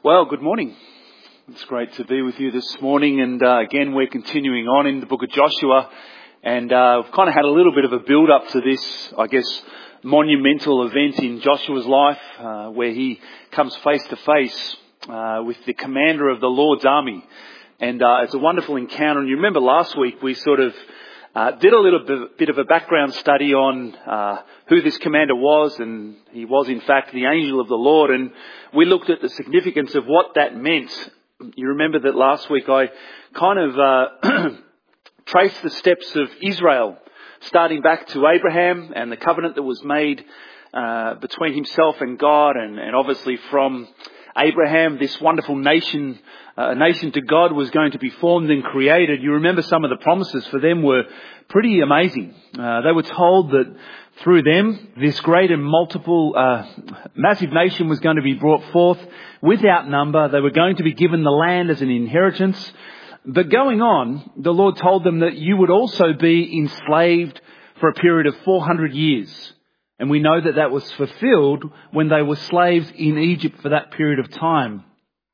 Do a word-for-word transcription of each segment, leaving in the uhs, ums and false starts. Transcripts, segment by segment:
Well, good morning. It's great to be with you this morning, and uh, again we're continuing on in the book of Joshua, and uh, we've kind of had a little bit of a build-up to this, I guess, monumental event in Joshua's life, uh, where he comes face to face uh, with the commander of the Lord's army, and uh, it's a wonderful encounter. And you remember last week we sort of uh, did a little bit, bit of a background study on uh, who this commander was, and he was in fact the angel of the Lord, and we looked at the significance of what that meant. You remember that last week I kind of uh, traced the steps of Israel, starting back to Abraham and the covenant that was made uh, between himself and God, and, and obviously from Abraham, this wonderful nation, uh, a nation to God, was going to be formed and created. You remember some of the promises for them were pretty amazing. Uh, they were told that through them, this great and multiple, uh, massive nation was going to be brought forth without number. They were going to be given the land as an inheritance. But going on, the Lord told them that you would also be enslaved for a period of four hundred years. And we know that that was fulfilled when they were slaves in Egypt for that period of time.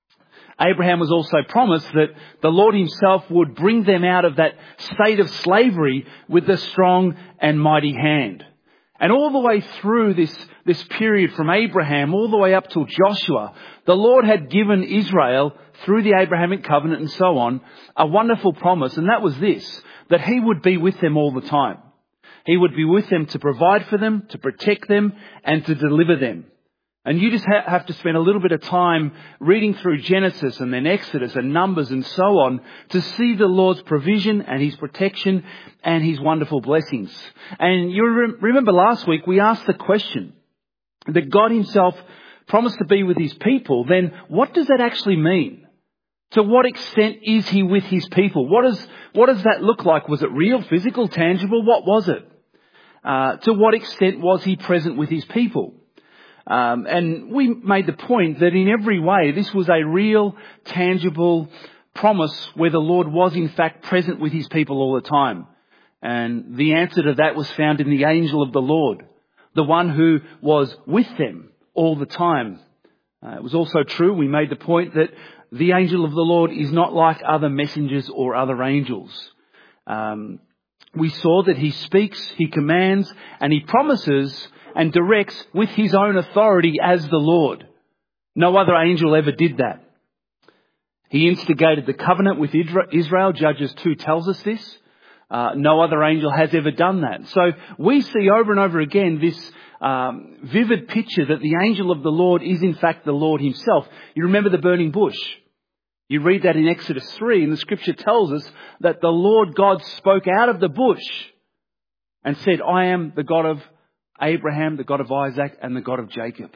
Abraham was also promised that the Lord himself would bring them out of that state of slavery with a strong and mighty hand. And all the way through this, this period from Abraham all the way up till Joshua, the Lord had given Israel, through the Abrahamic covenant and so on, a wonderful promise. And that was this, that he would be with them all the time. He would be with them to provide for them, to protect them, and to deliver them. And you just ha- have to spend a little bit of time reading through Genesis and then Exodus and Numbers and so on to see the Lord's provision and his protection and his wonderful blessings. And you re- remember last week we asked the question that God himself promised to be with his people. Then what does that actually mean? To what extent is he with his people? What does, what does that look like? Was it real, physical, tangible? What was it? Uh, to what extent was he present with his people? Um, and we made the point that in every way, this was a real, tangible promise where the Lord was in fact present with his people all the time. And the answer to that was found in the angel of the Lord, the one who was with them all the time. Uh, it was also true, we made the point that the angel of the Lord is not like other messengers or other angels. Um, we saw that he speaks, he commands, and he promises and directs with his own authority as the Lord. No other angel ever did that. He instigated the covenant with Israel. Judges two tells us this. Uh, no other angel has ever done that. So we see over and over again this um, vivid picture that the angel of the Lord is in fact the Lord himself. You remember the burning bush. You read that in Exodus three, and the scripture tells us that the Lord God spoke out of the bush and said, I am the God of Abraham, the God of Isaac, and the God of Jacob.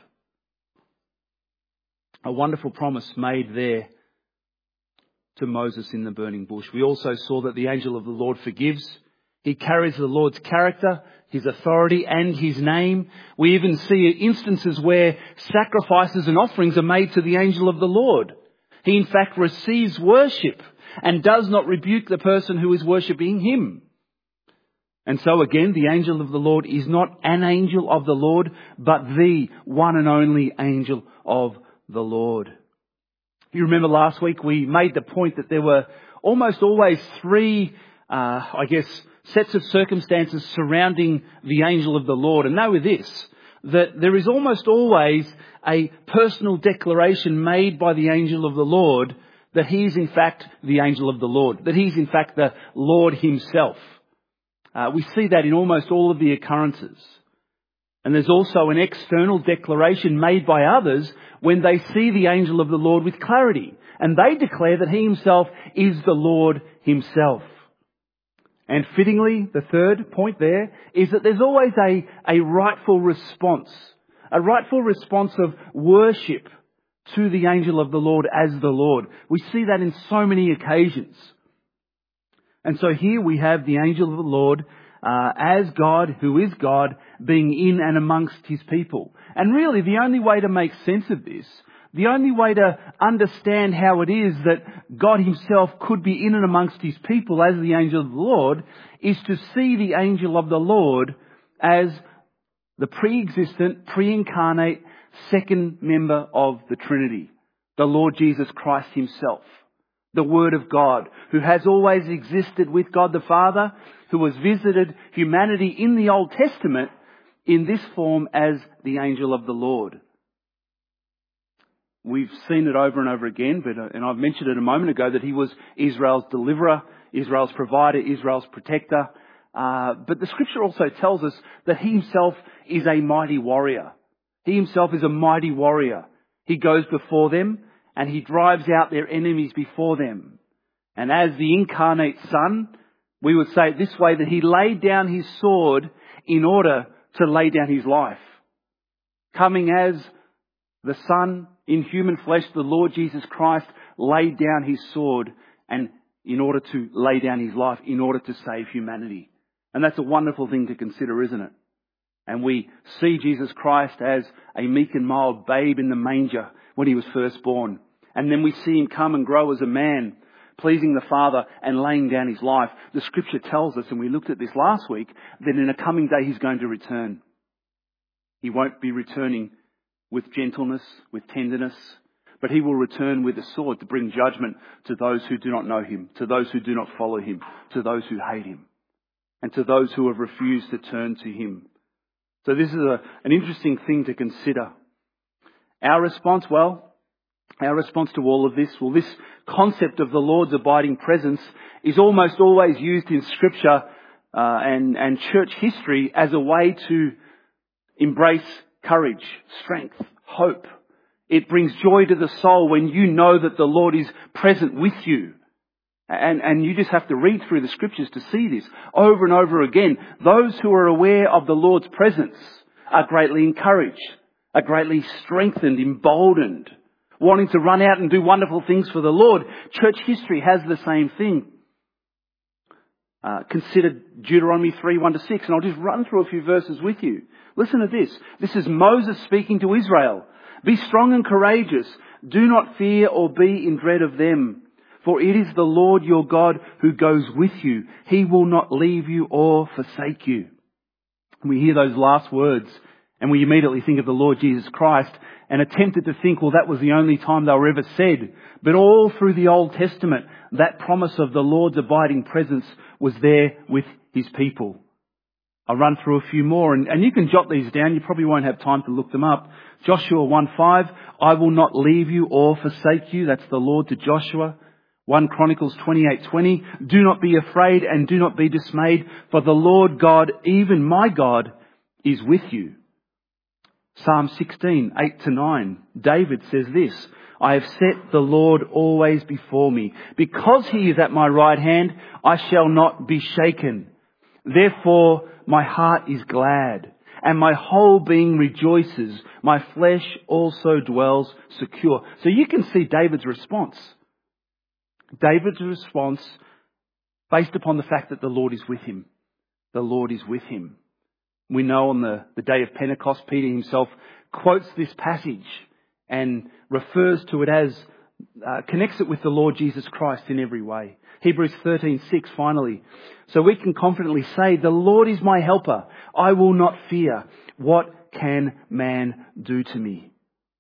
A wonderful promise made there to Moses in the burning bush. We also saw that the angel of the Lord forgives. He carries the Lord's character, his authority, and his name. We even see instances where sacrifices and offerings are made to the angel of the Lord. He in fact receives worship and does not rebuke the person who is worshipping him. And so again, the angel of the Lord is not an angel of the Lord, but the one and only angel of the Lord. You remember last week we made the point that there were almost always three, uh, I guess, sets of circumstances surrounding the angel of the Lord. And they were this, that there is almost always a personal declaration made by the angel of the Lord that he is in fact the angel of the Lord, that he is in fact the Lord himself. Uh, we see that in almost all of the occurrences. And there's also an external declaration made by others when they see the angel of the Lord with clarity. And they declare that he himself is the Lord himself. And fittingly, the third point there is that there's always a, a rightful response. A rightful response of worship to the angel of the Lord as the Lord. We see that in so many occasions. And so here we have the angel of the Lord uh, as God, who is God, being in and amongst his people. And really the only way to make sense of this, the only way to understand how it is that God himself could be in and amongst his people as the angel of the Lord, is to see the angel of the Lord as the pre-existent, pre-incarnate second member of the Trinity. the Lord Jesus Christ himself, the Word of God, who has always existed with God the Father, who has visited humanity in the Old Testament in this form as the angel of the Lord. We've seen it over and over again, but, uh, and I've mentioned it a moment ago, that he was Israel's deliverer, Israel's provider, Israel's protector. Uh, but the scripture also tells us that he himself is a mighty warrior. He himself is a mighty warrior. He goes before them and he drives out their enemies before them. And as the incarnate Son, we would say it this way, that he laid down his sword in order to lay down his life. Coming as the Son in human flesh, the Lord Jesus Christ laid down his sword and in order to lay down his life, in order to save humanity. And that's a wonderful thing to consider, isn't it? And we see Jesus Christ as a meek and mild babe in the manger when he was first born. And then we see him come and grow as a man, pleasing the Father and laying down his life. The scripture tells us, and we looked at this last week, that in a coming day he's going to return. He won't be returning with gentleness, with tenderness, but he will return with a sword to bring judgment to those who do not know him, to those who do not follow him, to those who hate him, and to those who have refused to turn to him. So this is a, an interesting thing to consider. Our response, well, our response to all of this, well, this concept of the Lord's abiding presence is almost always used in Scripture uh, and, and church history as a way to embrace courage, strength, hope. It brings joy to the soul when you know that the Lord is present with you. And, and you just have to read through the scriptures to see this over and over again. Those who are aware of the Lord's presence are greatly encouraged, are greatly strengthened, emboldened, wanting to run out and do wonderful things for the Lord. Church history has the same thing. Uh, consider Deuteronomy three, one to six, and I'll just run through a few verses with you. Listen to this. This is Moses speaking to Israel. Be strong and courageous. Do not fear or be in dread of them. For it is the Lord your God who goes with you. He will not leave you or forsake you. We hear those last words and we immediately think of the Lord Jesus Christ and are tempted to think, well, that was the only time they were ever said. But all through the Old Testament, that promise of the Lord's abiding presence was there with his people. I'll run through a few more and, and you can jot these down. You probably won't have time to look them up. Joshua one five, I will not leave you or forsake you. That's the Lord to Joshua. First Chronicles twenty-eight twenty, do not be afraid and do not be dismayed, for the Lord God, even my God, is with you. Psalm sixteen, eight to nine, David says this, I have set the Lord always before me. Because he is at my right hand, I shall not be shaken. Therefore, my heart is glad, and my whole being rejoices. My flesh also dwells secure. So you can see David's response. David's response based upon the fact that the Lord is with him. The Lord is with him. We know on the, the day of Pentecost, Peter himself quotes this passage and refers to it as, uh, connects it with the Lord Jesus Christ in every way. Hebrews thirteen six finally. So we can confidently say, the Lord is my helper. I will not fear. What can man do to me?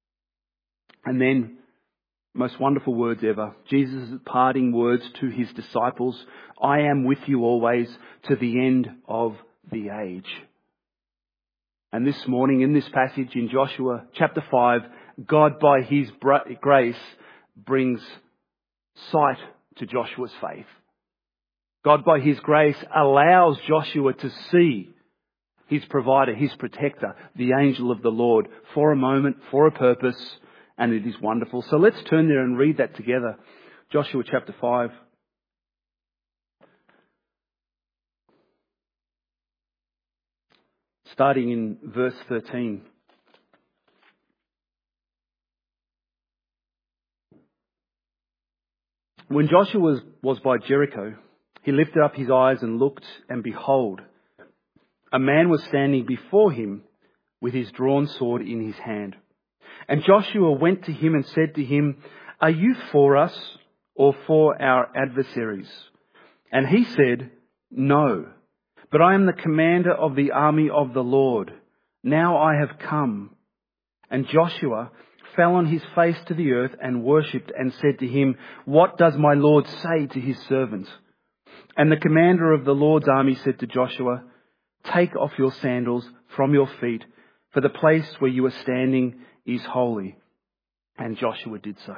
And then, most wonderful words ever. Jesus' parting words to his disciples. I am with you always to the end of the age. And this morning in this passage in Joshua chapter five, God by his grace brings sight to Joshua's faith. God by his grace allows Joshua to see his provider, his protector, the angel of the Lord for a moment, for a purpose. And it is wonderful. So let's turn there and read that together. Joshua chapter five. Starting in verse thirteen. When Joshua was, was by Jericho, he lifted up his eyes and looked, and behold, a man was standing before him with his drawn sword in his hand. And Joshua went to him and said to him, are you for us or for our adversaries? And he said, no, but I am the commander of the army of the Lord. Now I have come. And Joshua fell on his face to the earth and worshipped and said to him, "What does my Lord say to his servant?" And the commander of the Lord's army said to Joshua, "Take off your sandals from your feet, for the place where you are standing is holy." And Joshua did so.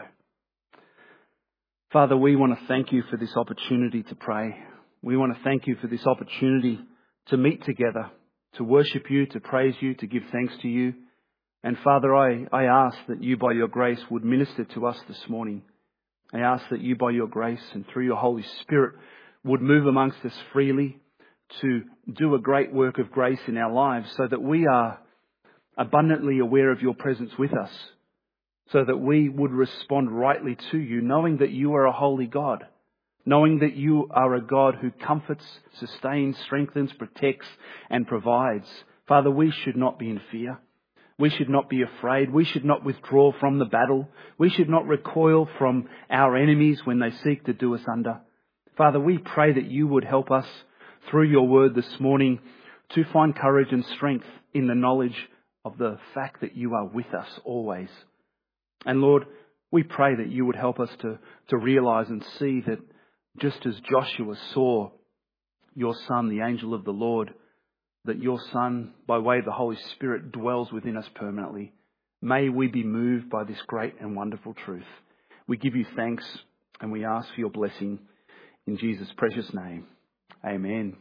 Father, we want to thank you for this opportunity to pray. We want to thank you for this opportunity to meet together, to worship you, to praise you, to give thanks to you. And Father, I, I ask that you by your grace would minister to us this morning. I ask that you by your grace and through your Holy Spirit would move amongst us freely to do a great work of grace in our lives so that we are abundantly aware of your presence with us, so that we would respond rightly to you, knowing that you are a holy God, knowing that you are a God who comforts, sustains, strengthens, protects and provides. Father, we should not be in fear. We should not be afraid. We should not withdraw from the battle. We should not recoil from our enemies when they seek to do us under. Father, we pray that you would help us through your word this morning to find courage and strength in the knowledge of the fact that you are with us always. And Lord, we pray that you would help us to, to realise and see that just as Joshua saw your Son, the angel of the Lord, that your Son, by way of the Holy Spirit, dwells within us permanently. May we be moved by this great and wonderful truth. We give you thanks and we ask for your blessing in Jesus' precious name. Amen.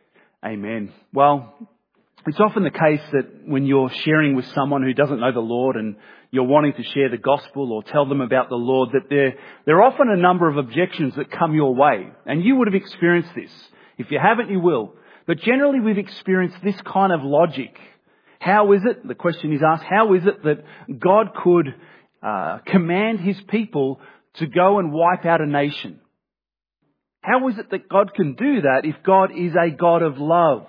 Amen. Well, it's often the case that when you're sharing with someone who doesn't know the Lord and you're wanting to share the gospel or tell them about the Lord, that there, there are often a number of objections that come your way. And you would have experienced this. If you haven't, you will. But generally we've experienced this kind of logic. How is it, the question is asked, how is it that God could uh, command his people to go and wipe out a nation? How is it that God can do that if God is a God of love?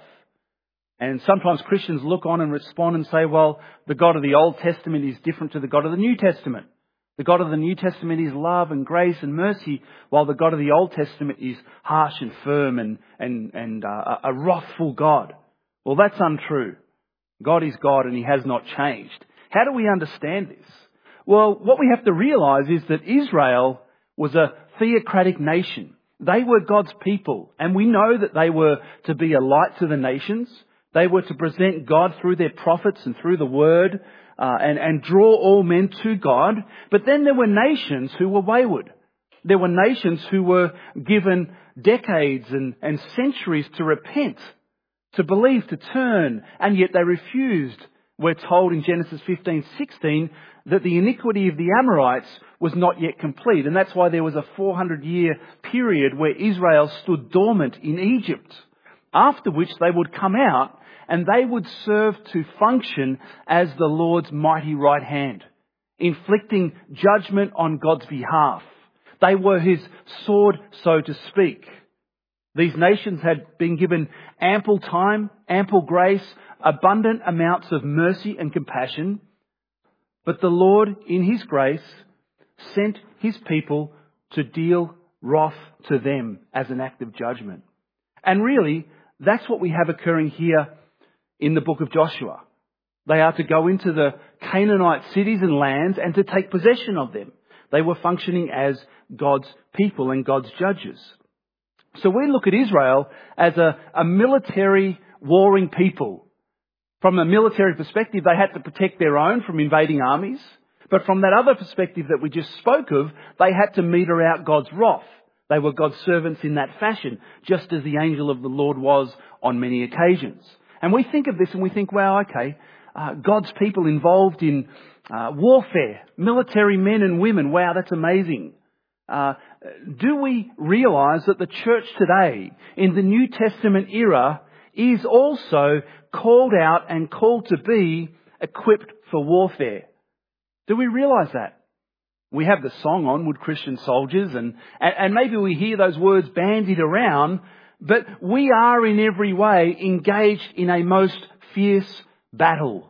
And sometimes Christians look on and respond and say, well, the God of the Old Testament is different to the God of the New Testament. The God of the New Testament is love and grace and mercy, while the God of the Old Testament is harsh and firm and, and, and uh, a wrathful God. Well, that's untrue. God is God and he has not changed. How do we understand this? Well, what we have to realise is that Israel was a theocratic nation. They were God's people, and we know that they were to be a light to the nations. They were to present God through their prophets and through the word uh, and, and draw all men to God. But then there were nations who were wayward. There were nations who were given decades and, and centuries to repent, to believe, to turn, and yet they refused. We're told in Genesis fifteen sixteen that the iniquity of the Amorites was not yet complete. And that's why there was a four hundred year period where Israel stood dormant in Egypt, after which they would come out and they would serve to function as the Lord's mighty right hand, inflicting judgment on God's behalf. They were his sword, so to speak. These nations had been given ample time, ample grace, abundant amounts of mercy and compassion. But the Lord, in his grace, sent his people to deal wrath to them as an act of judgment. And really, that's what we have occurring here in the book of Joshua. They are to go into the Canaanite cities and lands and to take possession of them. They were functioning as God's people and God's judges. So we look at Israel as a, a military warring people. From a military perspective, they had to protect their own from invading armies. But from that other perspective that we just spoke of, they had to meter out God's wrath. They were God's servants in that fashion, just as the angel of the Lord was on many occasions. And we think of this and we think, well, okay, uh, God's people involved in uh, warfare, military men and women. Wow, that's amazing. Uh, do we realise that the church today, in the New Testament era, is also called out and called to be equipped for warfare? Do we realise that? We have the song Onward Christian Soldiers, and, and, and maybe we hear those words bandied around, but we are in every way engaged in a most fierce battle.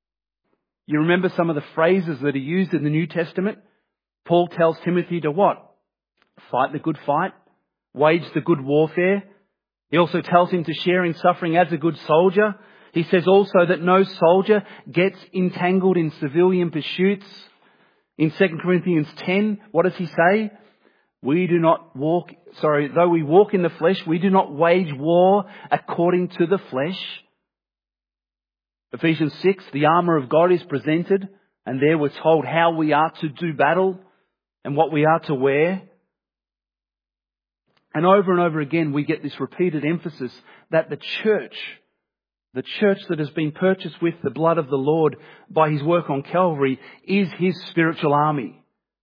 You remember some of the phrases that are used in the New Testament? Paul tells Timothy to what? Fight the good fight, wage the good warfare. He also tells him to share in suffering as a good soldier. He says also that no soldier gets entangled in civilian pursuits. In Second Corinthians ten, what does he say? We do not walk, sorry, though we walk in the flesh, we do not wage war according to the flesh. Ephesians six, the armour of God is presented, and there we're told how we are to do battle and what we are to wear. And over and over again we get this repeated emphasis that the church, the church that has been purchased with the blood of the Lord by his work on Calvary, is his spiritual army.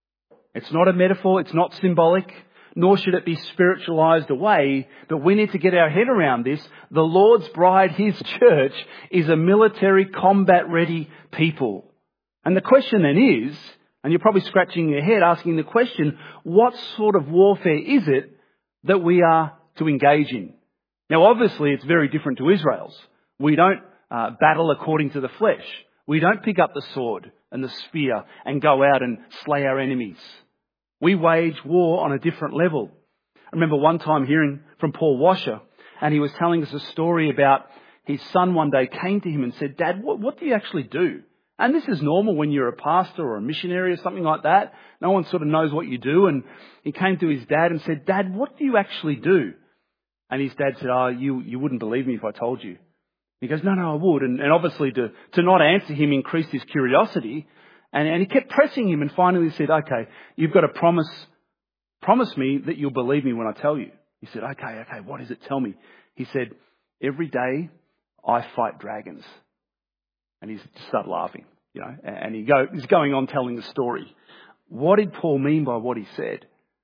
It's not a metaphor, it's not symbolic, nor should it be spiritualized away, but we need to get our head around this. The Lord's bride, his church, is a military combat ready people. And the question then is, and you're probably scratching your head asking the question, what sort of warfare is it that we are to engage in? Now obviously it's very different to Israel's. We don't uh, battle according to the flesh. We don't pick up the sword and the spear and go out and slay our enemies. We wage war on a different level. I remember one time hearing from Paul Washer, and he was telling us a story about his son one day came to him and said, Dad, what, what do you actually do? And this is normal when you're a pastor or a missionary or something like that. No one sort of knows what you do. And he came to his dad and said, Dad, what do you actually do? And his dad said, oh, you, you wouldn't believe me if I told you. He goes, no, no, I would. And, and obviously to, to not answer him increased his curiosity. And, and he kept pressing him and finally said, okay, you've got to promise, promise me that you'll believe me when I tell you. He said, okay, okay, what is it? Tell me. He said, every day I fight dragons. And he just started laughing, you know, and he go, he's going on telling the story. What did Paul mean by what he said?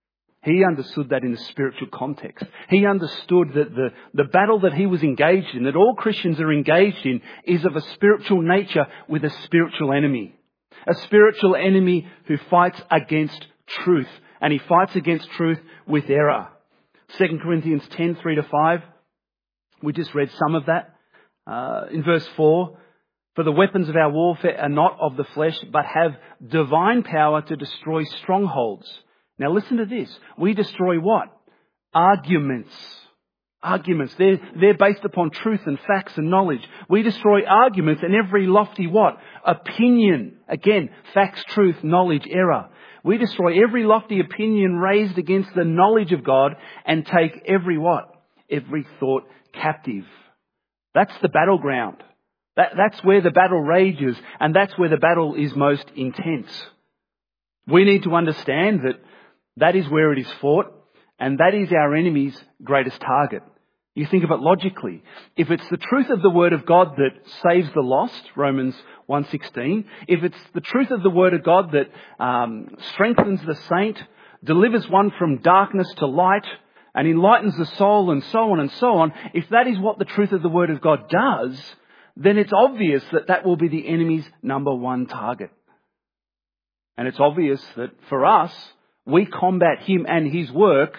He understood that in a spiritual context. He understood that the, the battle that he was engaged in, that all Christians are engaged in, is of a spiritual nature with a spiritual enemy. A spiritual enemy who fights against truth. And he fights against truth with error. Second Corinthians ten, three to five. We just read some of that. Uh, in verse four, for the weapons of our warfare are not of the flesh, but have divine power to destroy strongholds. Now listen to this. We destroy what? Arguments. Arguments. They're, they're based upon truth and facts and knowledge. We destroy arguments and every lofty what? Opinion. Again, facts, truth, knowledge, error. We destroy every lofty opinion raised against the knowledge of God and take every what? Every thought captive. That's the battleground. That, that's where the battle rages, and that's where the battle is most intense. We need to understand that that is where it is fought, and that is our enemy's greatest target. You think of it logically. If it's the truth of the Word of God that saves the lost, Romans one sixteen, if it's the truth of the Word of God that um, strengthens the saint, delivers one from darkness to light, and enlightens the soul, and so on and so on, if that is what the truth of the Word of God does, then it's obvious that that will be the enemy's number one target. And it's obvious that for us, we combat him and his work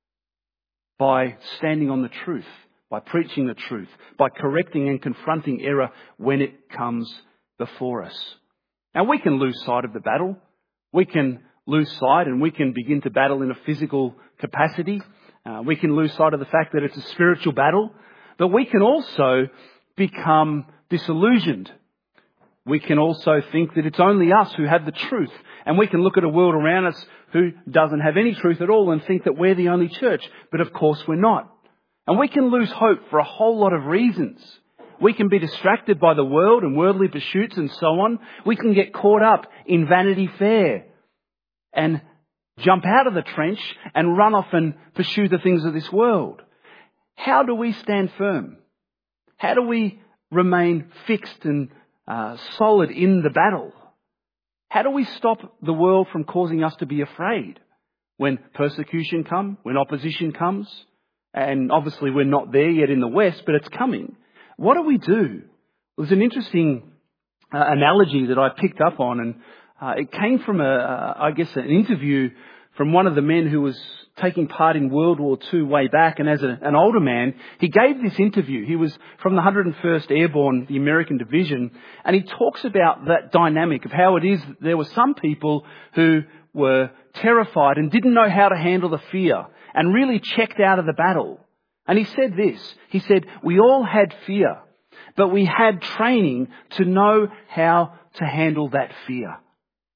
by standing on the truth, by preaching the truth, by correcting and confronting error when it comes before us. Now we can lose sight of the battle. We can lose sight and we can begin to battle in a physical capacity. Uh, we can lose sight of the fact that it's a spiritual battle. But we can also become disillusioned. We can also think that it's only us who have the truth. And we can look at a world around us who doesn't have any truth at all and think that we're the only church. But of course we're not. And we can lose hope for a whole lot of reasons. We can be distracted by the world and worldly pursuits and so on. We can get caught up in Vanity Fair and jump out of the trench and run off and pursue the things of this world. How do we stand firm? How do we remain fixed and uh, solid in the battle? How do we stop the world from causing us to be afraid when persecution comes, when opposition comes? And obviously we're not there yet in the West, but it's coming. What do we do? There's an interesting uh, analogy that I picked up on, and uh, it came from, a, uh, I guess, an interview from one of the men who was taking part in World War Two way back, and as a, an older man, he gave this interview. He was from the one hundred first Airborne, the American Division, and he talks about that dynamic of how it is that there were some people who were terrified and didn't know how to handle the fear and really checked out of the battle. And he said this, he said, we all had fear, but we had training to know how to handle that fear.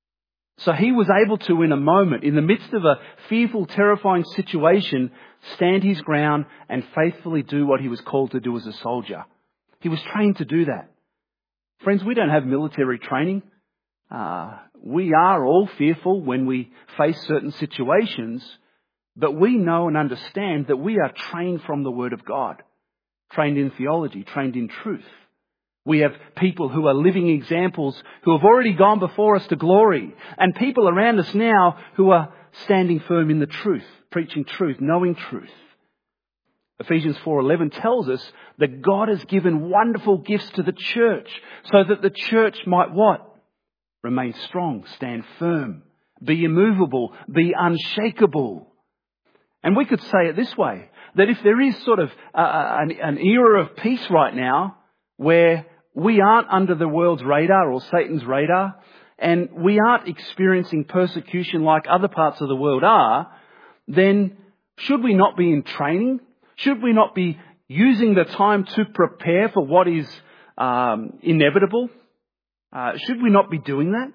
So he was able to, in a moment, in the midst of a fearful, terrifying situation, stand his ground and faithfully do what he was called to do as a soldier. He was trained to do that. Friends, we don't have military training. Uh, we are all fearful when we face certain situations, but we know and understand that we are trained from the Word of God, trained in theology, trained in truth. We have people who are living examples who have already gone before us to glory, and people around us now who are standing firm in the truth, preaching truth, knowing truth. Ephesians four eleven tells us that God has given wonderful gifts to the church so that the church might what? Remain strong, stand firm, be immovable, be unshakable. And we could say it this way, that if there is sort of a, an, an era of peace right now where we aren't under the world's radar or Satan's radar, and we aren't experiencing persecution like other parts of the world are, then should we not be in training? Should we not be using the time to prepare for what is um, inevitable? Uh, should we not be doing that?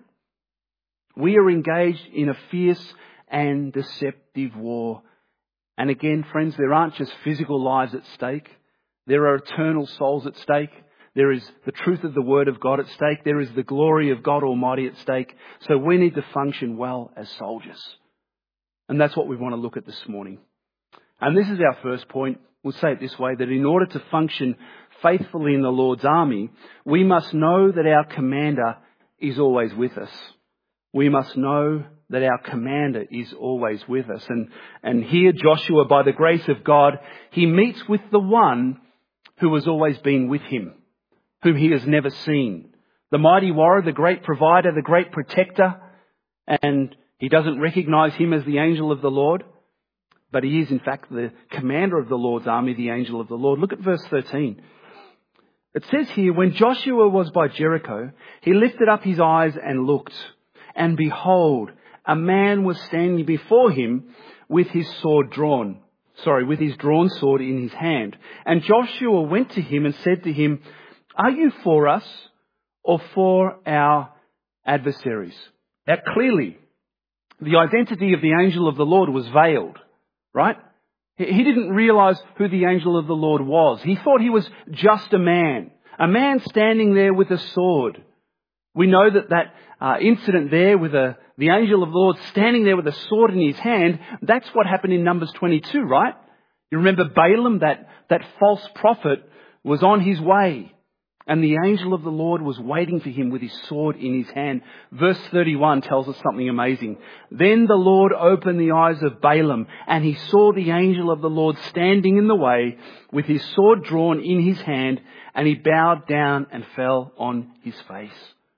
We are engaged in a fierce and deceptive war. And again, friends, there aren't just physical lives at stake. There are eternal souls at stake. There is the truth of the Word of God at stake. There is the glory of God Almighty at stake. So we need to function well as soldiers. And that's what we want to look at this morning. And this is our first point. We'll say it this way, that in order to function faithfully in the Lord's army, we must know that our commander is always with us. We must know that our commander is always with us. And, and here Joshua, by the grace of God, he meets with the one who has always been with him, whom he has never seen. The mighty warrior, the great provider, the great protector. And he doesn't recognize him as the angel of the Lord, but he is in fact the commander of the Lord's army, the angel of the Lord. Look at verse thirteen. It says here, when Joshua was by Jericho, he lifted up his eyes and looked, and behold, a man was standing before him with his sword drawn. Sorry, with his drawn sword in his hand. And Joshua went to him and said to him, are you for us or for our adversaries? Now clearly, the identity of the angel of the Lord was veiled, right? He didn't realize who the angel of the Lord was. He thought he was just a man, a man standing there with a sword. We know that that uh, incident there with a, the angel of the Lord standing there with a sword in his hand, that's what happened in Numbers twenty-two, right? You remember Balaam, that, that false prophet, was on his way. And the angel of the Lord was waiting for him with his sword in his hand. Verse thirty-one tells us something amazing. Then the Lord opened the eyes of Balaam, and he saw the angel of the Lord standing in the way with his sword drawn in his hand, and he bowed down and fell on his face.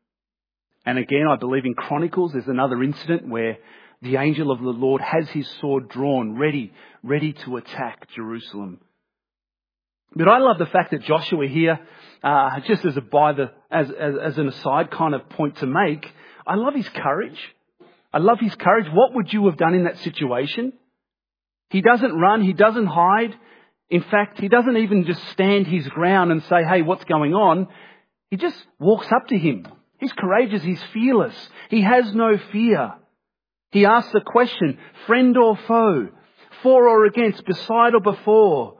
And again, I believe in Chronicles, there's another incident where the angel of the Lord has his sword drawn, ready, ready to attack Jerusalem. But I love the fact that Joshua here, uh, just as a by the as, as as an aside kind of point to make, I love his courage. I love his courage. What would you have done in that situation? He doesn't run. He doesn't hide. In fact, he doesn't even just stand his ground and say, "Hey, what's going on?" He just walks up to him. He's courageous. He's fearless. He has no fear. He asks the question: friend or foe, for or against, beside or before.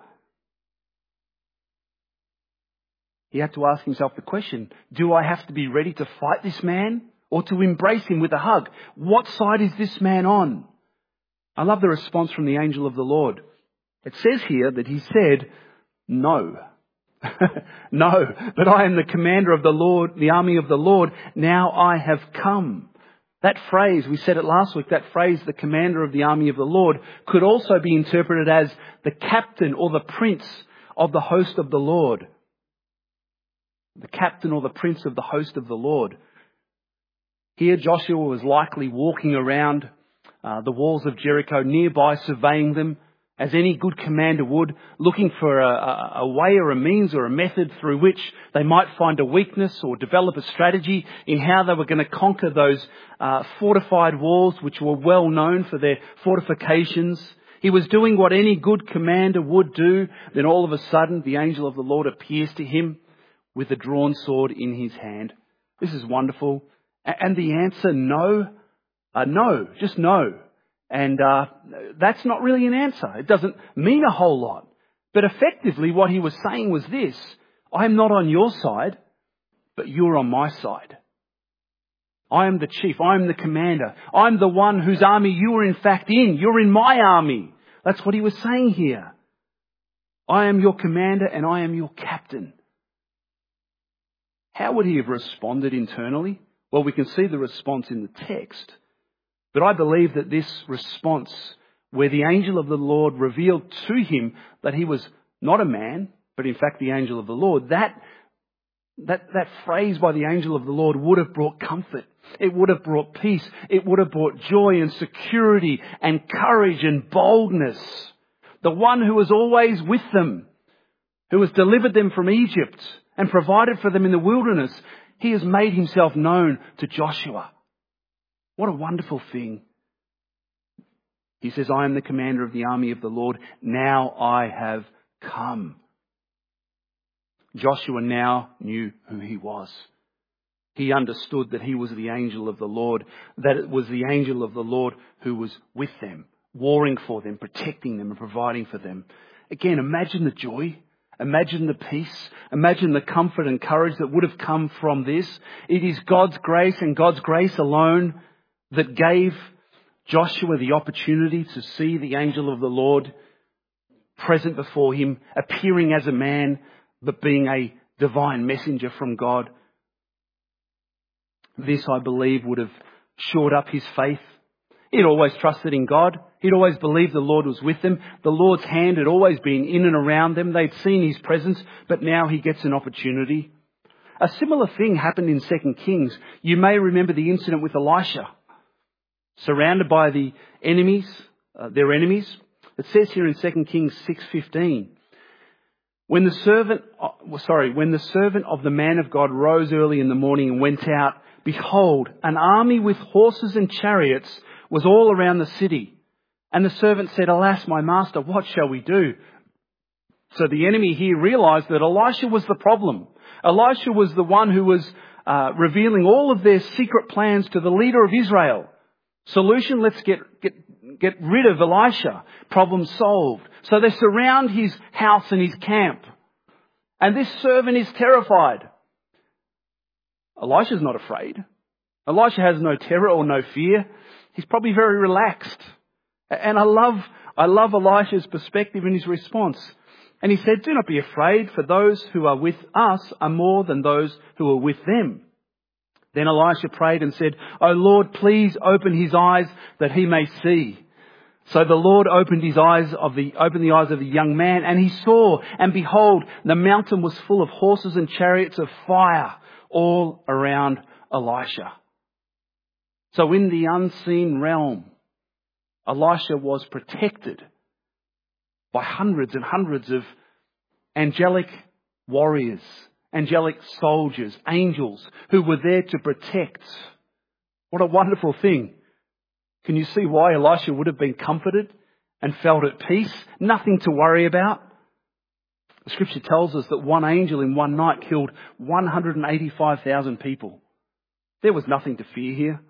He had to ask himself the question, do I have to be ready to fight this man or to embrace him with a hug? What side is this man on? I love the response from the angel of the Lord. It says here that he said, no. No, but I am the commander of the Lord, the army of the Lord. Now I have come. That phrase, we said it last week, that phrase, the commander of the army of the Lord, could also be interpreted as the captain or the prince of the host of the Lord. The captain or the prince of the host of the Lord. Here Joshua was likely walking around uh, the walls of Jericho, nearby, surveying them, as any good commander would, looking for a, a, a way or a means or a method through which they might find a weakness or develop a strategy in how they were going to conquer those uh, fortified walls which were well known for their fortifications. He was doing what any good commander would do. Then all of a sudden the angel of the Lord appears to him with a drawn sword in his hand. This is wonderful. And the answer, no. Uh, no, just no. And uh, that's not really an answer. It doesn't mean a whole lot. But effectively what he was saying was this: I'm not on your side, but you're on my side. I am the chief. I am the commander. I'm the one whose army you are in fact in. You're in my army. That's what he was saying here. I am your commander and I am your captain. How would he have responded internally? Well, we can see the response in the text. But I believe that this response, where the angel of the Lord revealed to him that he was not a man, but in fact the angel of the Lord, that, that, that phrase by the angel of the Lord would have brought comfort. It would have brought peace. It would have brought joy and security and courage and boldness. The one who was always with them, who has delivered them from Egypt and provided for them in the wilderness, he has made himself known to Joshua. What a wonderful thing. He says, I am the commander of the army of the Lord. Now I have come. Joshua now knew who he was. He understood that he was the angel of the Lord, that it was the angel of the Lord who was with them, warring for them, protecting them and providing for them. Again, imagine the joy. Imagine the peace. Imagine the comfort and courage that would have come from this. It is God's grace and God's grace alone that gave Joshua the opportunity to see the angel of the Lord present before him, appearing as a man, but being a divine messenger from God. This, I believe, would have shored up his faith. He'd always trusted in God. He'd always believed the Lord was with them. The Lord's hand had always been in and around them. They'd seen his presence, but now he gets an opportunity. A similar thing happened in Second Kings. You may remember the incident with Elisha. Surrounded by the enemies, uh, their enemies. It says here in Second Kings six fifteen, when the servant, uh, sorry, when the servant of the man of God rose early in the morning and went out, behold, an army with horses and chariots was all around the city. And the servant said, alas, my master, what shall we do? So the enemy here realized that Elisha was the problem. Elisha was the one who was uh, revealing all of their secret plans to the leader of Israel. Solution, let's get, get, get rid of Elisha. Problem solved. So they surround his house and his camp. And this servant is terrified. Elisha's not afraid. Elisha has no terror or no fear. He's probably very relaxed. And I love, I love Elisha's perspective in his response. And he said, do not be afraid, for those who are with us are more than those who are with them. Then Elisha prayed and said, O Lord, please open his eyes that he may see. So the Lord opened his eyes of the, opened the eyes of the young man, and he saw, and behold, the mountain was full of horses and chariots of fire all around Elisha. So in the unseen realm, Elisha was protected by hundreds and hundreds of angelic warriors, angelic soldiers, angels who were there to protect. What a wonderful thing. Can you see why Elisha would have been comforted and felt at peace? Nothing to worry about. The scripture tells us that one angel in one night killed one hundred eighty-five thousand people. There was nothing to fear here.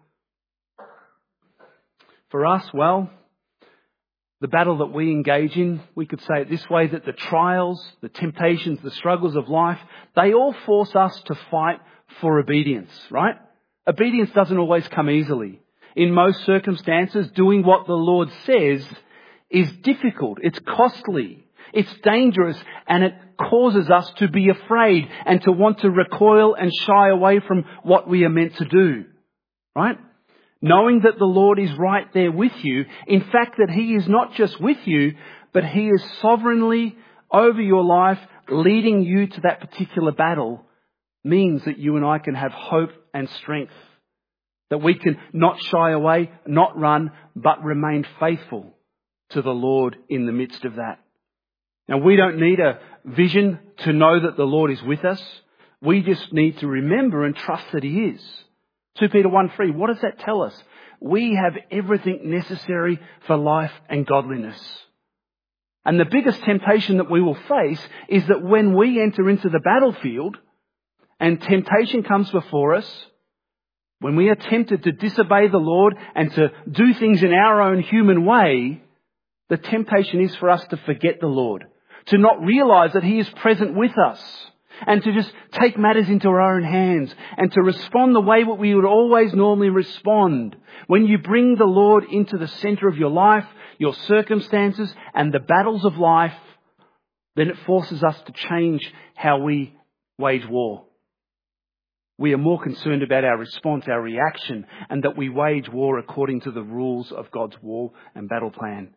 For us, well, the battle that we engage in, we could say it this way, that the trials, the temptations, the struggles of life, they all force us to fight for obedience, right? Obedience doesn't always come easily. In most circumstances, doing what the Lord says is difficult. It's costly. It's dangerous, and it causes us to be afraid and to want to recoil and shy away from what we are meant to do, right? Knowing that the Lord is right there with you. In fact, that he is not just with you, but he is sovereignly over your life, leading you to that particular battle, means that you and I can have hope and strength. That we can not shy away, not run, but remain faithful to the Lord in the midst of that. Now, we don't need a vision to know that the Lord is with us. We just need to remember and trust that he is. Second Peter one three, what does that tell us? We have everything necessary for life and godliness. And the biggest temptation that we will face is that when we enter into the battlefield and temptation comes before us, when we are tempted to disobey the Lord and to do things in our own human way, the temptation is for us to forget the Lord, to not realize that He is present with us, and to just take matters into our own hands and to respond the way that we would always normally respond. When you bring the Lord into the center of your life, your circumstances and the battles of life, then it forces us to change how we wage war. We are more concerned about our response, our reaction, and that we wage war according to the rules of God's war and battle plan.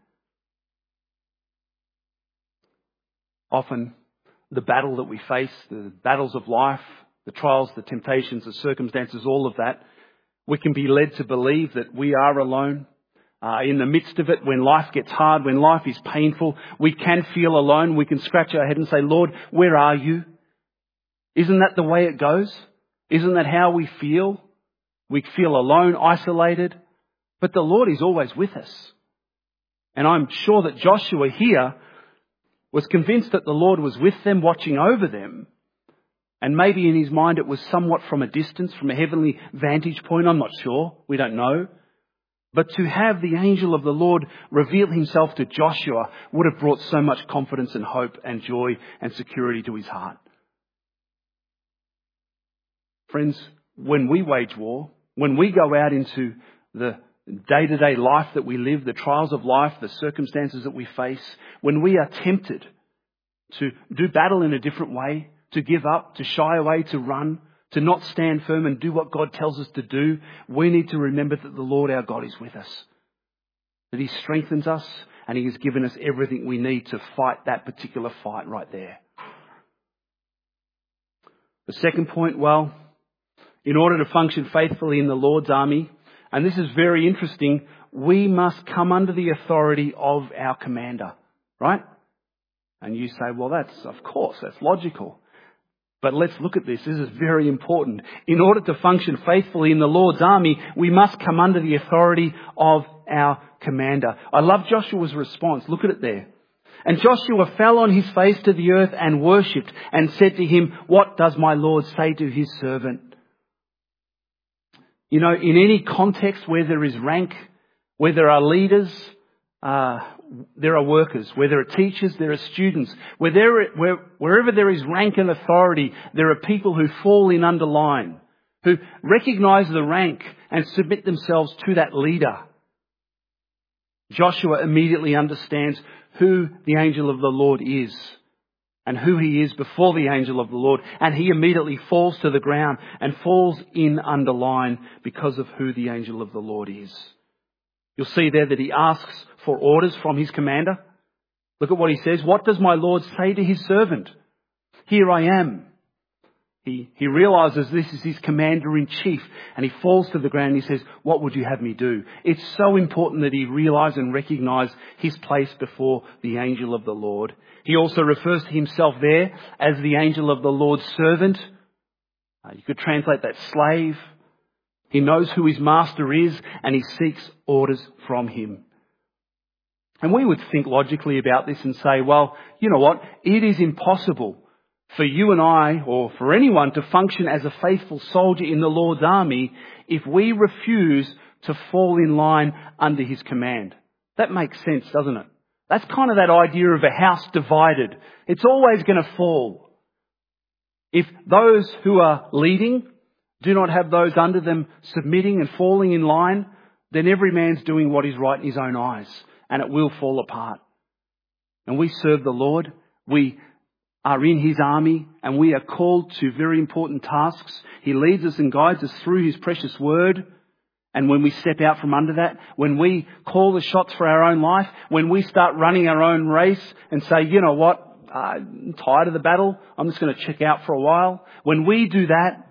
Often, the battle that we face, the battles of life, the trials, the temptations, the circumstances, all of that, we can be led to believe that we are alone. Uh, in the midst of it, when life gets hard, when life is painful, we can feel alone. We can scratch our head and say, Lord, where are you? Isn't that the way it goes? Isn't that how we feel? We feel alone, isolated. But the Lord is always with us. And I'm sure that Joshua here was convinced that the Lord was with them, watching over them. And maybe in his mind it was somewhat from a distance, from a heavenly vantage point. I'm not sure. We don't know. But to have the angel of the Lord reveal himself to Joshua would have brought so much confidence and hope and joy and security to his heart. Friends, when we wage war, when we go out into the day-to-day life that we live, the trials of life, the circumstances that we face, when we are tempted to do battle in a different way, to give up, to shy away, to run, to not stand firm and do what God tells us to do, we need to remember that the Lord our God is with us. That He strengthens us and He has given us everything we need to fight that particular fight right there. The second point, well, in order to function faithfully in the Lord's army, and this is very interesting, we must come under the authority of our commander, right? And you say, well, that's, of course, that's logical. But let's look at this. This is very important. In order to function faithfully in the Lord's army, we must come under the authority of our commander. I love Joshua's response. Look at it there. And Joshua fell on his face to the earth and worshipped and said to him, what does my Lord say to his servant? You know, in any context where there is rank, where there are leaders, uh, there are workers. Where there are teachers, there are students. Where there, where, wherever there is rank and authority, there are people who fall in underline, who recognise the rank and submit themselves to that leader. Joshua immediately understands who the angel of the Lord is and who he is before the angel of the Lord. And he immediately falls to the ground and falls in underline because of who the angel of the Lord is. You'll see there that he asks for orders from his commander. Look at what he says. What does my Lord say to his servant? Here I am. He, he realizes this is his commander-in-chief and he falls to the ground and he says, what would you have me do? It's so important that he realize and recognize his place before the angel of the Lord. He also refers to himself there as the angel of the Lord's servant. Uh, you could translate that slave. He knows who his master is and he seeks orders from him. And we would think logically about this and say, well, you know what? It is impossible for you and I, or for anyone, to function as a faithful soldier in the Lord's army if we refuse to fall in line under his command. That makes sense, doesn't it? That's kind of that idea of a house divided. It's always going to fall. If those who are leading do not have those under them submitting and falling in line, then every man's doing what is right in his own eyes, and it will fall apart. And we serve the Lord. We are in his army, and we are called to very important tasks. He leads us and guides us through his precious word. And when we step out from under that, when we call the shots for our own life, when we start running our own race and say, you know what, uh, I'm tired of the battle, I'm just going to check out for a while. When we do that,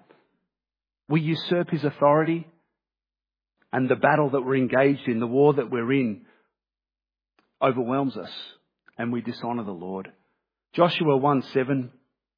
we usurp his authority, and the battle that we're engaged in, the war that we're in, overwhelms us, and we dishonour the Lord. Joshua one seven,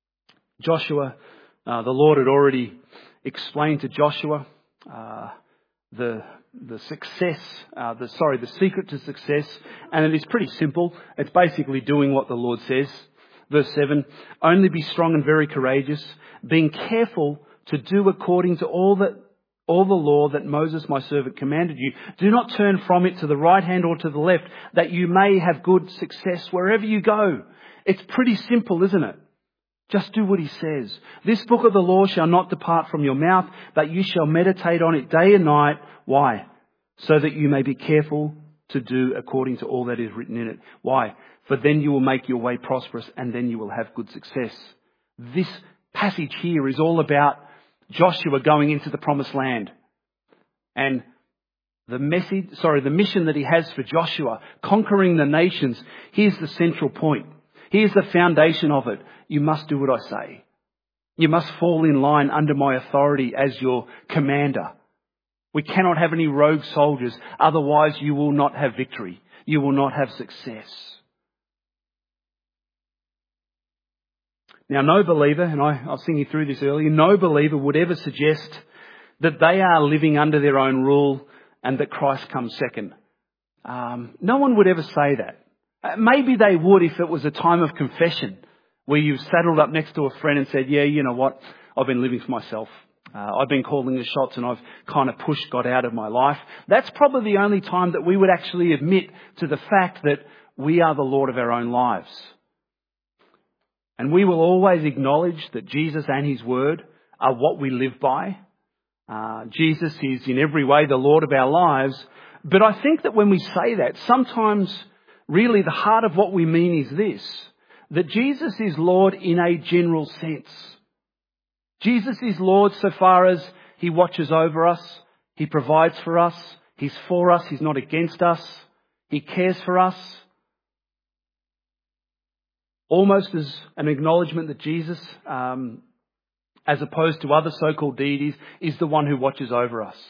Joshua, uh, the Lord had already explained to Joshua uh, the the success, uh, the sorry, the secret to success, and it is pretty simple. It's basically doing what the Lord says. Verse seven, only be strong and very courageous, being careful to do according to all that all the law that Moses my servant commanded you. Do not turn from it to the right hand or to the left, that you may have good success wherever you go. It's pretty simple, isn't it? Just do what he says. This book of the law shall not depart from your mouth, but you shall meditate on it day and night. Why? So that you may be careful to do according to all that is written in it. Why? For then you will make your way prosperous, and then you will have good success. This passage here is all about Joshua going into the promised land. And the message, sorry, the mission that he has for Joshua, conquering the nations, here's the central point. Here's the foundation of it. You must do what I say. You must fall in line under my authority as your commander. We cannot have any rogue soldiers, otherwise you will not have victory. You will not have success. Now, no believer, and I, I was thinking through this earlier, no believer would ever suggest that they are living under their own rule and that Christ comes second. Um, no one would ever say that. Uh, maybe they would if it was a time of confession where you've saddled up next to a friend and said, yeah, you know what, I've been living for myself. Uh, I've been calling the shots and I've kind of pushed God out of my life. That's probably the only time that we would actually admit to the fact that we are the Lord of our own lives. And we will always acknowledge that Jesus and his word are what we live by. Uh, Jesus is in every way the Lord of our lives. But I think that when we say that, sometimes really the heart of what we mean is this, that Jesus is Lord in a general sense. Jesus is Lord so far as he watches over us, he provides for us, he's for us, he's not against us, he cares for us. Almost as an acknowledgement that Jesus, um, as opposed to other so-called deities, is the one who watches over us.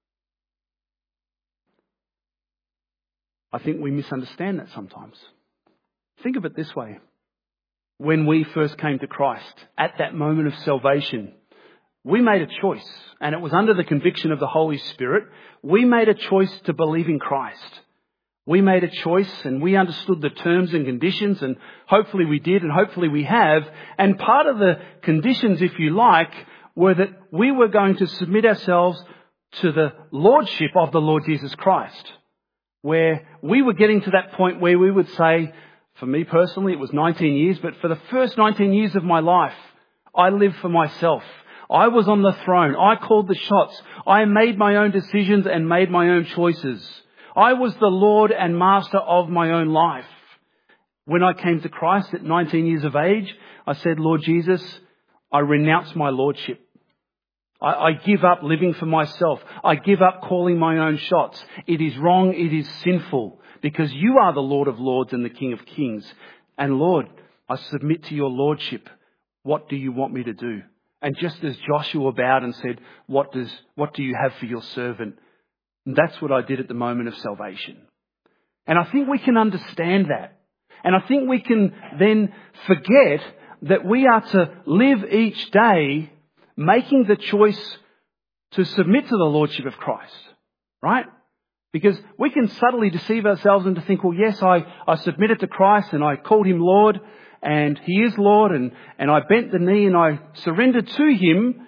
I think we misunderstand that sometimes. Think of it this way. When we first came to Christ, at that moment of salvation, we made a choice, and it was under the conviction of the Holy Spirit. We made a choice to believe in Christ. We made a choice and we understood the terms and conditions, and hopefully we did and hopefully we have. And part of the conditions, if you like, were that we were going to submit ourselves to the lordship of the Lord Jesus Christ, where we were getting to that point where we would say, for me personally, it was nineteen years, but for the first nineteen years of my life, I lived for myself. I was on the throne. I called the shots. I made my own decisions and made my own choices. I was the Lord and master of my own life. When I came to Christ at nineteen years of age, I said, Lord Jesus, I renounce my lordship. I, I give up living for myself. I give up calling my own shots. It is wrong. It is sinful, because you are the Lord of Lords and the King of Kings. And Lord, I submit to your lordship. What do you want me to do? And just as Joshua bowed and said, what does, what do you have for your servant? And that's what I did at the moment of salvation. And I think we can understand that. And I think we can then forget that we are to live each day making the choice to submit to the lordship of Christ. Right? Because we can subtly deceive ourselves into think, well, yes, I, I submitted to Christ and I called him Lord and he is Lord, and, and I bent the knee and I surrendered to him.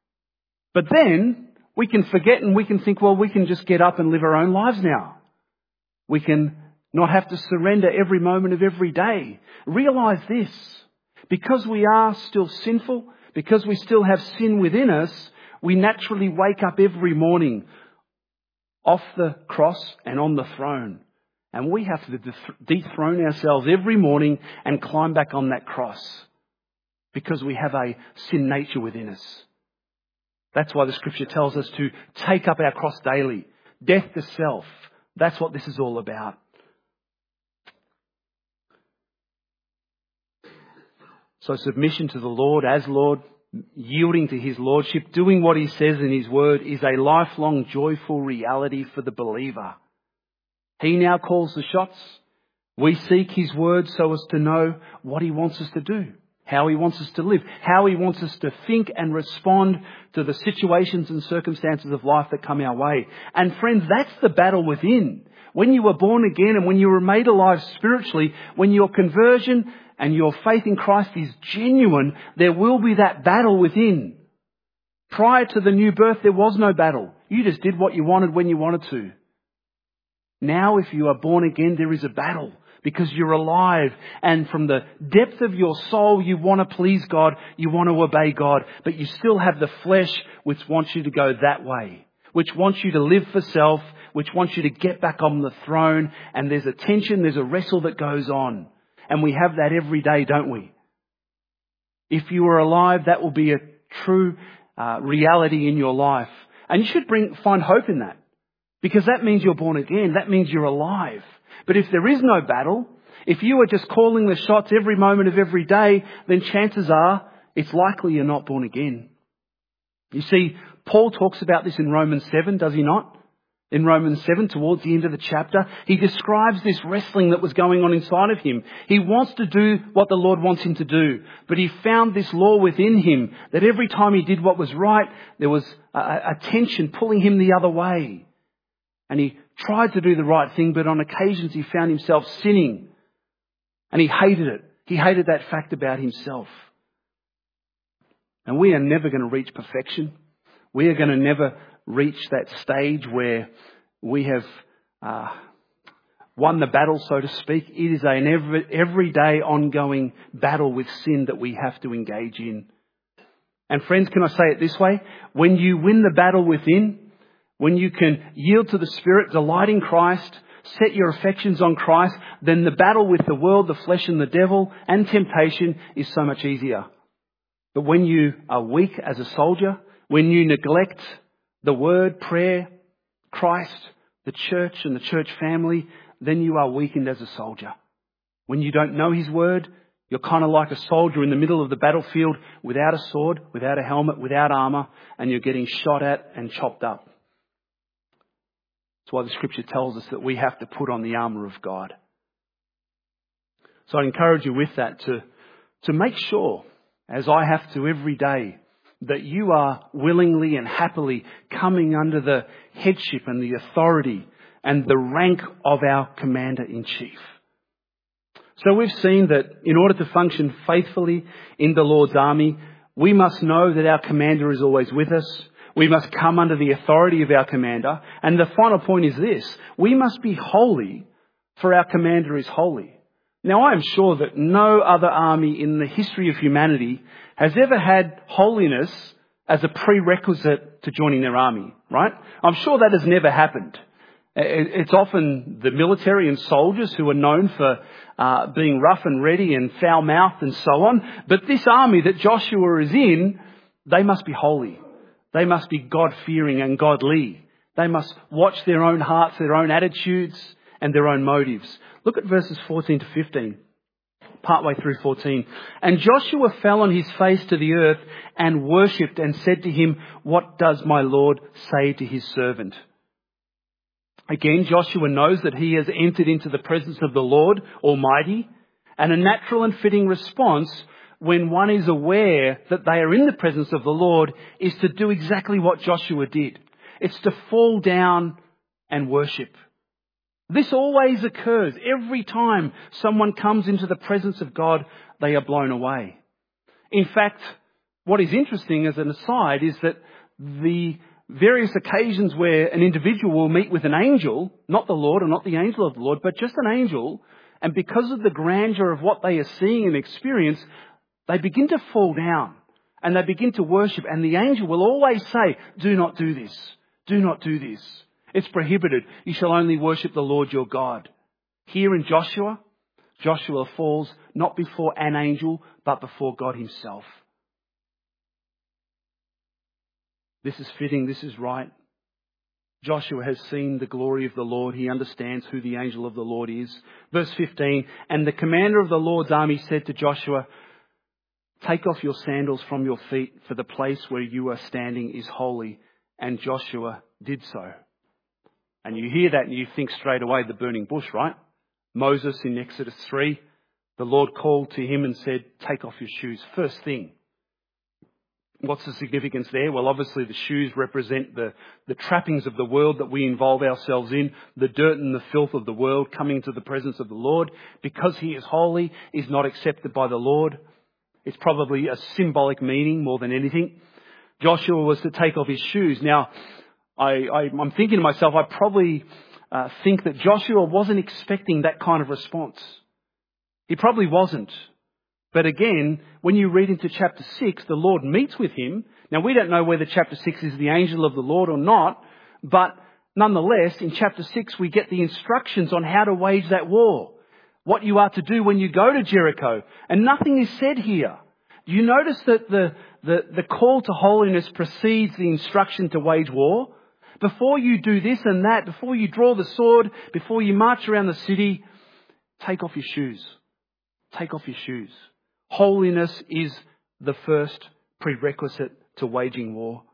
But then we can forget and we can think, well, we can just get up and live our own lives now. We can not have to surrender every moment of every day. Realise this, because we are still sinful, because we still have sin within us, we naturally wake up every morning off the cross and on the throne. And we have to dethrone ourselves every morning and climb back on that cross, because we have a sin nature within us. That's why the scripture tells us to take up our cross daily. Death to self. That's what this is all about. So submission to the Lord as Lord, yielding to his lordship, doing what he says in his word, is a lifelong joyful reality for the believer. He now calls the shots. We seek his word so as to know what he wants us to do, how he wants us to live, how he wants us to think and respond to the situations and circumstances of life that come our way. And friends, that's the battle within. When you were born again and when you were made alive spiritually, when your conversion and your faith in Christ is genuine, there will be that battle within. Prior to the new birth, there was no battle. You just did what you wanted when you wanted to. Now, if you are born again, there is a battle because you're alive. And from the depth of your soul, you want to please God. You want to obey God. But you still have the flesh which wants you to go that way, which wants you to live for self, which wants you to get back on the throne. And there's a tension, there's a wrestle that goes on. And we have that every day, don't we? If you are alive, that will be a true uh, reality in your life. And you should bring find hope in that. Because that means you're born again. That means you're alive. But if there is no battle, if you are just calling the shots every moment of every day, then chances are it's likely you're not born again. You see, Paul talks about this in Romans seven, does he not? In Romans seven, towards the end of the chapter, he describes this wrestling that was going on inside of him. He wants to do what the Lord wants him to do, but he found this law within him that every time he did what was right, there was a, a tension pulling him the other way. And he tried to do the right thing, but on occasions he found himself sinning. And he hated it. He hated that fact about himself. And we are never going to reach perfection. We are going to never reach that stage where we have uh, won the battle, so to speak. It is an every, everyday ongoing battle with sin that we have to engage in. And friends, can I say it this way? When you win the battle within, when you can yield to the Spirit, delight in Christ, set your affections on Christ, then the battle with the world, the flesh and the devil and temptation is so much easier. But when you are weak as a soldier, when you neglect the word, prayer, Christ, the church and the church family, then you are weakened as a soldier. When you don't know his word, you're kind of like a soldier in the middle of the battlefield without a sword, without a helmet, without armour, and you're getting shot at and chopped up. That's why the scripture tells us that we have to put on the armour of God. So I encourage you with that to, to make sure, as I have to every day, that you are willingly and happily coming under the headship and the authority and the rank of our Commander-in-Chief. So we've seen that in order to function faithfully in the Lord's army, we must know that our Commander is always with us. We must come under the authority of our Commander. And the final point is this: we must be holy, for our Commander is holy. Now, I am sure that no other army in the history of humanity has ever had holiness as a prerequisite to joining their army, right? I'm sure that has never happened. It's often the military and soldiers who are known for uh, being rough and ready and foul-mouthed and so on. But this army that Joshua is in, they must be holy. They must be God-fearing and godly. They must watch their own hearts, their own attitudes and their own motives. Look at verses fourteen to fifteen, partway through fourteen. And Joshua fell on his face to the earth and worshipped and said to him, "What does my Lord say to his servant?" Again, Joshua knows that he has entered into the presence of the Lord Almighty, and a natural and fitting response when one is aware that they are in the presence of the Lord is to do exactly what Joshua did. It's to fall down and worship. This always occurs. Every time someone comes into the presence of God, they are blown away. In fact, what is interesting as an aside is that the various occasions where an individual will meet with an angel, not the Lord or not the angel of the Lord, but just an angel, and because of the grandeur of what they are seeing and experience, they begin to fall down and they begin to worship. And the angel will always say, "Do not do this. Do not do this. It's prohibited. You shall only worship the Lord your God." Here in Joshua, Joshua falls not before an angel, but before God himself. This is fitting. This is right. Joshua has seen the glory of the Lord. He understands who the angel of the Lord is. Verse fifteen, and the commander of the Lord's army said to Joshua, "Take off your sandals from your feet, for the place where you are standing is holy." And Joshua did so. And you hear that and you think straight away the burning bush, right? Moses in Exodus three, the Lord called to him and said, "Take off your shoes." First thing. What's the significance there? Well, obviously the shoes represent the, the trappings of the world that we involve ourselves in, the dirt and the filth of the world coming to the presence of the Lord. Because he is holy, is not accepted by the Lord. It's probably a symbolic meaning more than anything. Joshua was to take off his shoes. Now, I, I, I'm thinking to myself, I probably uh, think that Joshua wasn't expecting that kind of response. He probably wasn't. But again, when you read into chapter six, the Lord meets with him. Now, we don't know whether chapter six is the angel of the Lord or not, but nonetheless, in chapter six, we get the instructions on how to wage that war. What you are to do when you go to Jericho. And nothing is said here. Do you notice that the, the, the call to holiness precedes the instruction to wage war? Before you do this and that, before you draw the sword, before you march around the city, take off your shoes. Take off your shoes. Holiness is the first prerequisite to waging war.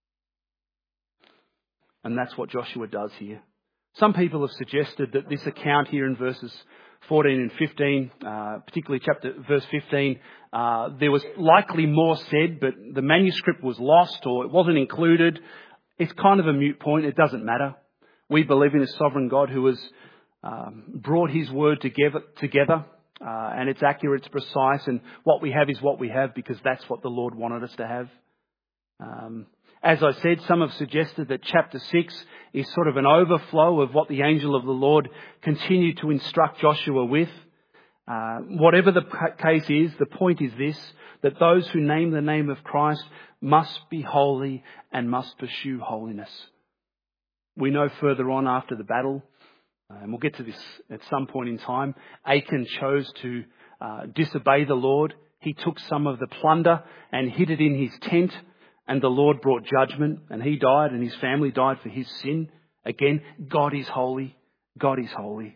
And that's what Joshua does here. Some people have suggested that this account here in verses fourteen and fifteen, uh, particularly chapter verse fifteen, uh, there was likely more said, but the manuscript was lost or it wasn't included. It's kind of a moot point. It doesn't matter. We believe in a sovereign God who has um, brought his word together, together uh, and it's accurate, it's precise, and what we have is what we have because that's what the Lord wanted us to have. Um, As I said, some have suggested that chapter six is sort of an overflow of what the angel of the Lord continued to instruct Joshua with. Uh, whatever the case is, the point is this, that those who name the name of Christ must be holy and must pursue holiness. We know further on after the battle, uh, and we'll get to this at some point in time, Achan chose to uh, disobey the Lord. He took some of the plunder and hid it in his tent. And the Lord brought judgment, and he died, and his family died for his sin. Again, God is holy. God is holy.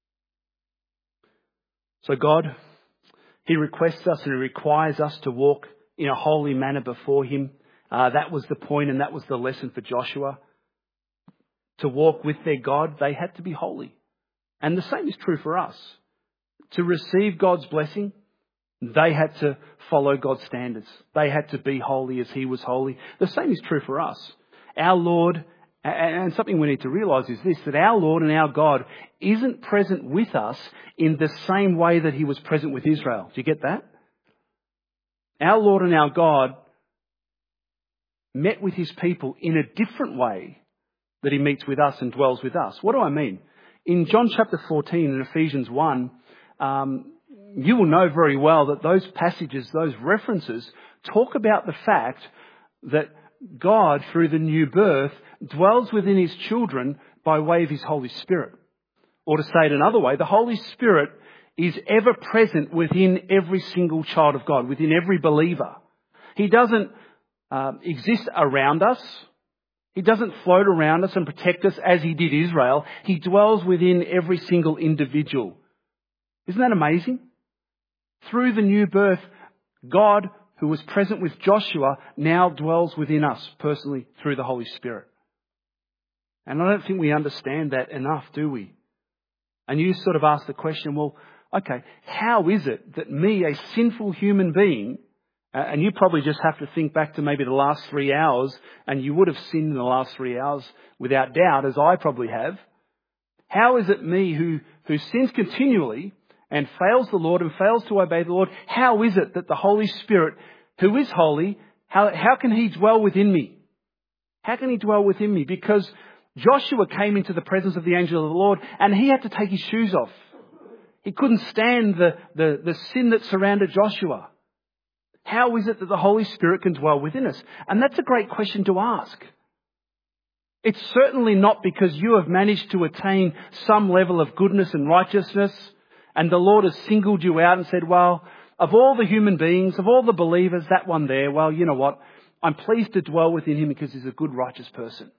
So God, he requests us and he requires us to walk in a holy manner before him. Uh, that was the point, and that was the lesson for Joshua. To walk with their God, they had to be holy. And the same is true for us. To receive God's blessing, they had to follow God's standards. They had to be holy as he was holy. The same is true for us. Our Lord, and something we need to realise is this, that our Lord and our God isn't present with us in the same way that he was present with Israel. Do you get that? Our Lord and our God met with his people in a different way that he meets with us and dwells with us. What do I mean? In John chapter fourteen and Ephesians one, um, you will know very well that those passages, those references, talk about the fact that God, through the new birth, dwells within his children by way of his Holy Spirit. Or to say it another way, the Holy Spirit is ever present within every single child of God, within every believer. He doesn't uh, exist around us. He doesn't float around us and protect us as he did Israel. He dwells within every single individual. Isn't that amazing? Through the new birth, God, who was present with Joshua, now dwells within us personally through the Holy Spirit. And I don't think we understand that enough, do we? And you sort of ask the question, well, okay, how is it that me, a sinful human being, uh, and you probably just have to think back to maybe the last three hours, and you would have sinned in the last three hours without doubt, as I probably have. How is it me who, who sins continually and fails the Lord and fails to obey the Lord, how is it that the Holy Spirit, who is holy, how, how can he dwell within me? How can he dwell within me? Because Joshua came into the presence of the angel of the Lord and he had to take his shoes off. He couldn't stand the, the, the sin that surrounded Joshua. How is it that the Holy Spirit can dwell within us? And that's a great question to ask. It's certainly not because you have managed to attain some level of goodness and righteousness, and the Lord has singled you out and said, well, of all the human beings, of all the believers, that one there, well, you know what? I'm pleased to dwell within him because he's a good, righteous person.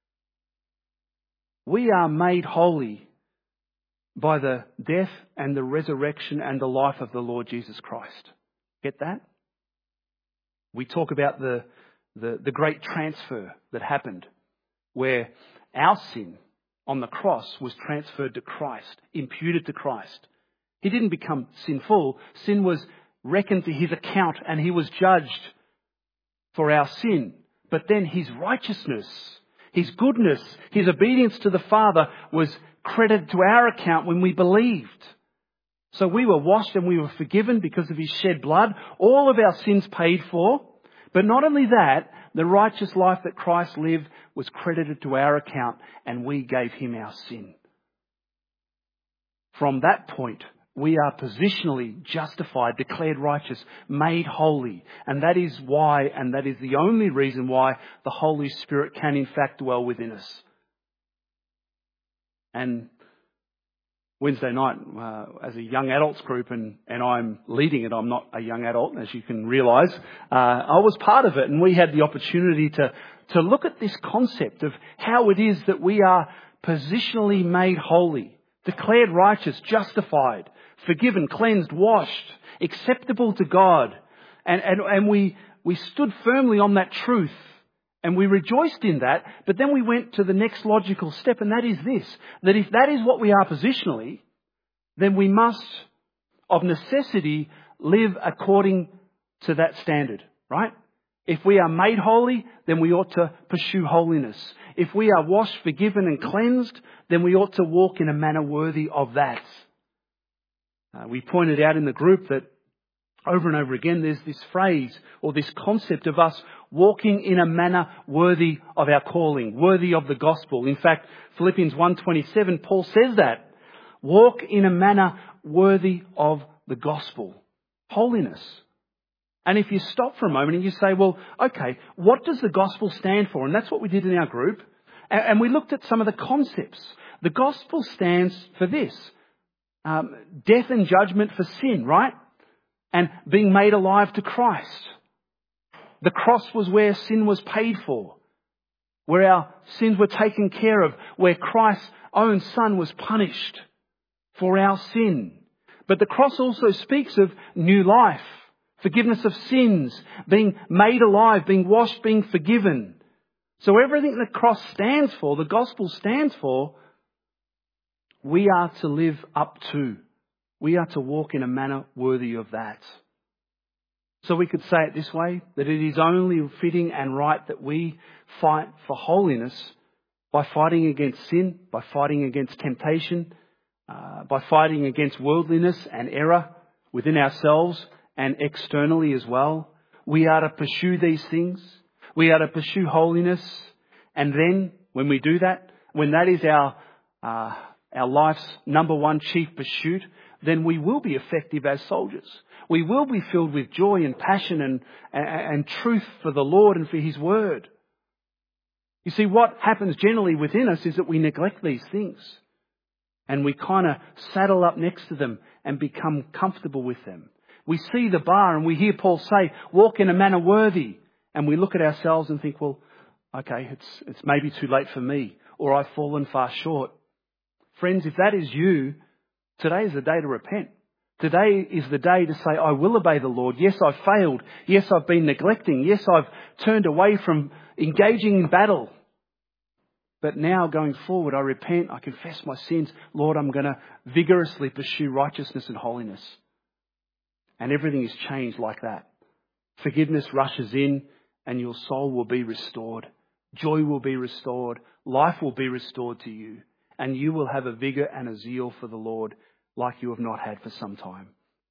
We are made holy by the death and the resurrection and the life of the Lord Jesus Christ. Get that? We talk about the, the, the great transfer that happened where our sin on the cross was transferred to Christ, imputed to Christ. He didn't become sinful. Sin was reckoned to his account and he was judged for our sin. But then his righteousness, his goodness, his obedience to the Father was credited to our account when we believed. So we were washed and we were forgiven because of his shed blood. All of our sins paid for. But not only that, The righteous life that Christ lived was credited to our account, and we gave him our sin. From that point, we are positionally justified, declared righteous, made holy. And that is why, and that is the only reason why the Holy Spirit can in fact dwell within us. And Wednesday night, uh, as a young adults group, and, and I'm leading it, I'm not a young adult, as you can realise, uh, I was part of it, and we had the opportunity to, to look at this concept of how it is that we are positionally made holy, declared righteous, justified, forgiven, cleansed, washed, acceptable to God. And, and, and we, we stood firmly on that truth. And we rejoiced in that, but then we went to the next logical step, and that is this, that if that is what we are positionally, then we must, of necessity, live according to that standard, right? If we are made holy, then we ought to pursue holiness. If we are washed, forgiven and cleansed, then we ought to walk in a manner worthy of that. Uh, we pointed out in the group that over and over again, there's this phrase or this concept of us walking in a manner worthy of our calling, worthy of the gospel. In fact, Philippians one twenty-seven, Paul says that. Walk in a manner worthy of the gospel. Holiness. And if you stop for a moment and you say, well, okay, what does the gospel stand for? And that's what we did in our group. And we looked at some of the concepts. The gospel stands for this. Um, death and judgment for sin, right? And being made alive to Christ. The cross was where sin was paid for. Where our sins were taken care of. Where Christ's own Son was punished for our sin. But the cross also speaks of new life. Forgiveness of sins. Being made alive. Being washed. Being forgiven. So everything the cross stands for, the gospel stands for, we are to live up to. We are to walk in a manner worthy of that. So we could say it this way, that it is only fitting and right that we fight for holiness by fighting against sin, by fighting against temptation, uh, by fighting against worldliness and error within ourselves and externally as well. We are to pursue these things. We are to pursue holiness. And then when we do that, when that is our, uh, our life's number one chief pursuit, then we will be effective as soldiers. We will be filled with joy and passion and, and, and truth for the Lord and for His Word. You see, what happens generally within us is that we neglect these things. And we kind of saddle up next to them and become comfortable with them. We see the bar and we hear Paul say, walk in a manner worthy. And we look at ourselves and think, well, okay, it's, it's maybe too late for me. Or I've fallen far short. Friends, if that is you, today is the day to repent. Today is the day to say, I will obey the Lord. Yes, I've failed. Yes, I've been neglecting. Yes, I've turned away from engaging in battle. But now going forward, I repent. I confess my sins. Lord, I'm going to vigorously pursue righteousness and holiness. And everything is changed like that. Forgiveness rushes in and your soul will be restored. Joy will be restored. Life will be restored to you. And you will have a vigour and a zeal for the Lord like you have not had for some time.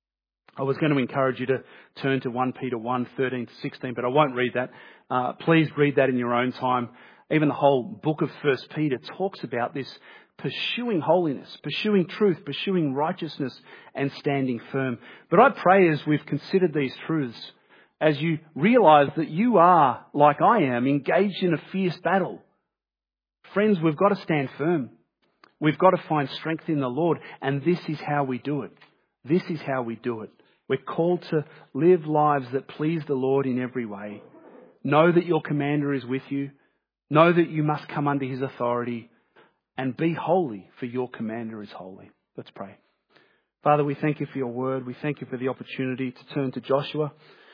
I was going to encourage you to turn to First Peter one, thirteen to sixteen, but I won't read that. Uh, please read that in your own time. Even the whole book of First Peter talks about this pursuing holiness, pursuing truth, pursuing righteousness and standing firm. But I pray as we've considered these truths, as you realise that you are, like I am, engaged in a fierce battle. Friends, we've got to stand firm. We've got to find strength in the Lord, and this is how we do it. This is how we do it. We're called to live lives that please the Lord in every way. Know that your commander is with you. Know that you must come under his authority and be holy, for your commander is holy. Let's pray. Father, we thank you for your word. We thank you for the opportunity to turn to Joshua.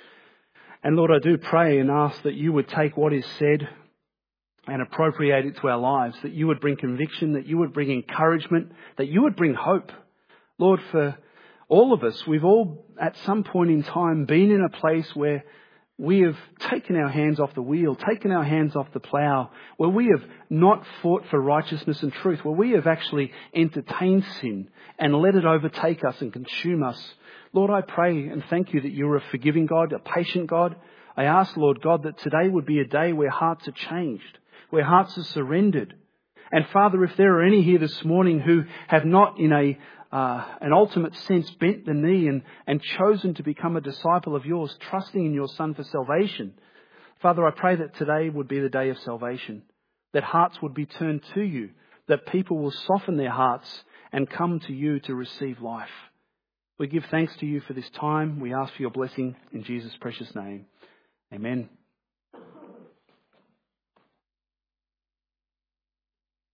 And Lord, I do pray and ask that you would take what is said and appropriate it to our lives, that you would bring conviction, that you would bring encouragement, that you would bring hope. Lord, for all of us, we've all at some point in time been in a place where we have taken our hands off the wheel, taken our hands off the plough, where we have not fought for righteousness and truth, where we have actually entertained sin and let it overtake us and consume us. Lord, I pray and thank you that you're a forgiving God, a patient God. I ask, Lord God, that today would be a day where hearts are changed, where hearts are surrendered. And Father, if there are any here this morning who have not in a uh, an ultimate sense bent the knee and, and chosen to become a disciple of yours, trusting in your Son for salvation, Father, I pray that today would be the day of salvation, that hearts would be turned to you, that people will soften their hearts and come to you to receive life. We give thanks to you for this time. We ask for your blessing in Jesus' precious name. Amen.